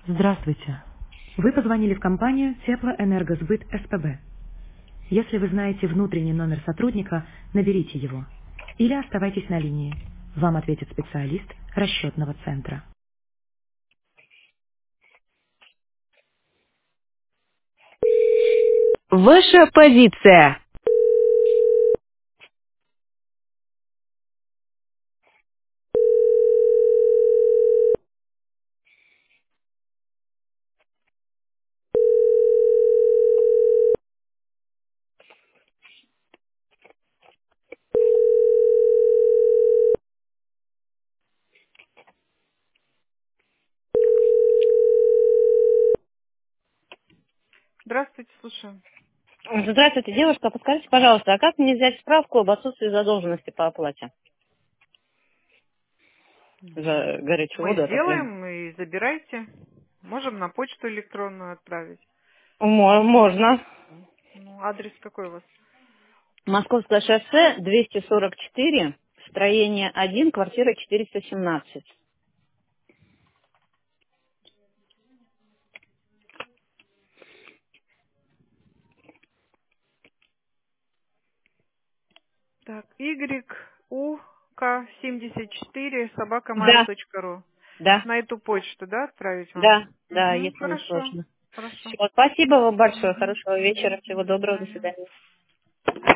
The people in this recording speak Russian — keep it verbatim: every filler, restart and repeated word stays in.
Здравствуйте. Вы позвонили в компанию Теплоэнергосбыт СПБ. Если вы знаете внутренний номер сотрудника, наберите его. Или оставайтесь на линии. Вам ответит специалист расчетного центра. Ваша позиция. Здравствуйте, слушаю. Здравствуйте, девушка. Подскажите, пожалуйста, а как мне взять справку об отсутствии задолженности по оплате за горячую Мы воду, отопление? сделаем и забирайте. Можем на почту электронную отправить. Мо- Можно. Ну, адрес какой у вас? Московское шоссе, двести сорок четыре, строение один, квартира четыреста семнадцать. Так, Y U К семьдесят четыре собака mail Да, точка ру. да, На эту почту, да, отправить вам? да, да, Угу, если не хорошо, сложно. хорошо. Все, спасибо вам большое, Угу, хорошего угу. вечера, всего До доброго, до свидания. свидания.